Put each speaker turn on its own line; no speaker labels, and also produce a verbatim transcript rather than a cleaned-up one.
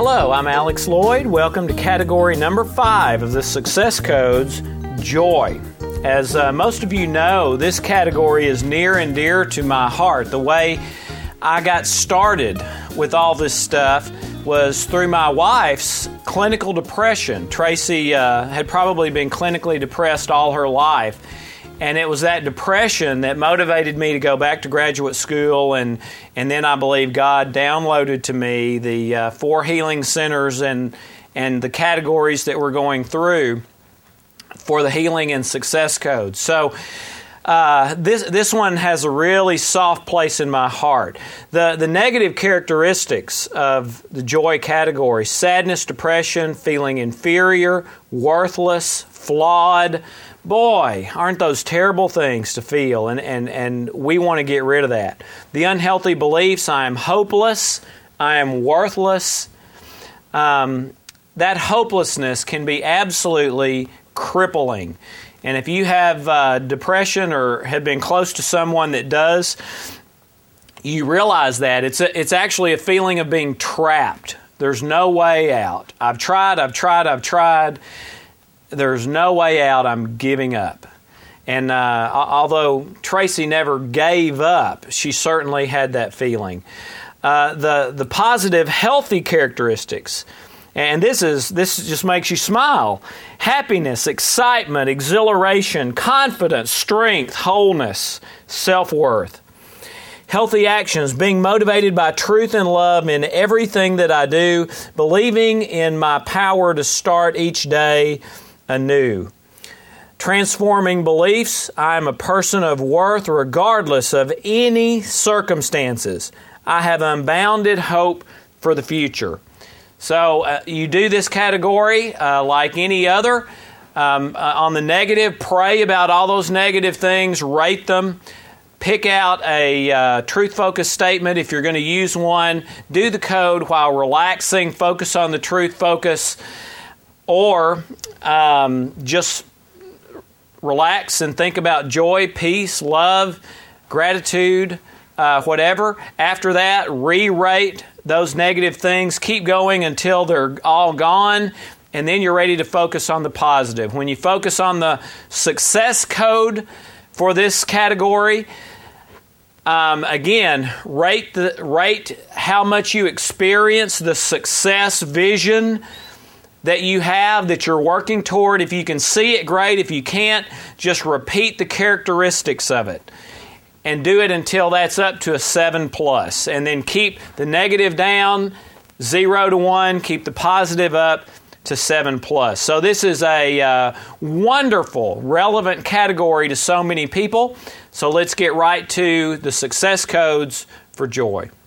Hello, I'm Alex Lloyd. Welcome to category number five of the Success Codes, Joy. As uh, most of you know, this category is near and dear to my heart. The way I got started with all this stuff was through my wife's clinical depression. Tracy uh, had probably been clinically depressed all her life. And it was that depression that motivated me to go back to graduate school, and and then I believe God downloaded to me the uh, four healing centers and and the categories that we're going through for the healing and success codes. So uh, this this one has a really soft place in my heart. The the negative characteristics of the joy category: sadness, depression, feeling inferior, worthless, flawed. Boy, aren't those terrible things to feel, and, and, and we want to get rid of that. The unhealthy beliefs: I am hopeless, I am worthless. Um, that hopelessness can be absolutely crippling. And if you have uh, depression or have been close to someone that does, you realize that it's a, it's actually a feeling of being trapped. There's no way out. I've tried, I've tried, I've tried. There's no way out. I'm giving up. And uh, although Tracy never gave up, she certainly had that feeling. Uh, the the positive, healthy characteristics, and this is this just makes you smile: happiness, excitement, exhilaration, confidence, strength, wholeness, self-worth. Healthy actions: being motivated by truth and love in everything that I do, believing in my power to start each day anew. Transforming beliefs: I am a person of worth regardless of any circumstances. I have unbounded hope for the future. So uh, you do this category uh, like any other. Um, uh, on the negative, pray about all those negative things, rate them. Pick out a uh, truth-focused statement if you're going to use one. Do the code while relaxing. Focus on the truth focus. Or um, just relax and think about joy, peace, love, gratitude, uh, whatever. After that, re-rate those negative things. Keep going until they're all gone, and then you're ready to focus on the positive. When you focus on the success code for this category, um, again, rate the rate how much you experience the success vision that you have, that you're working toward. If you can see it, great. If you can't, just repeat the characteristics of it and do it until that's up to a seven plus. And then keep the negative down, zero to one, keep the positive up to seven plus. So this is a uh, wonderful, relevant category to so many people. So let's get right to the success codes for joy.